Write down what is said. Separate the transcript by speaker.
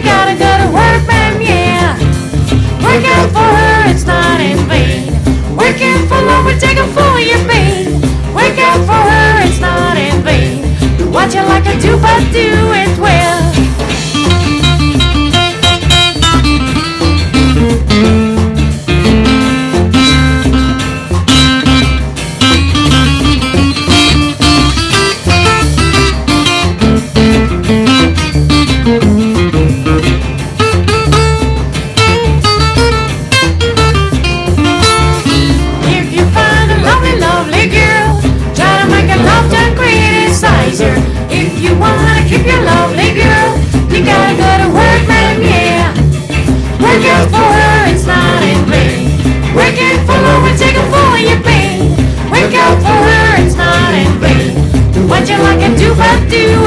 Speaker 1: gotta go to work, ma'am, yeah. Working for her, it's not in vain. Working for love will take a fool your pain. Working for her, it's not in vain. Do what you like to do, but do it well. If you wanna keep your lovely girl, you gotta go to work, ma'am, yeah. Working for her, it's not in vain. Working for love will take a fool your pain. Working for her, it's not in vain. Do what you like and do, but do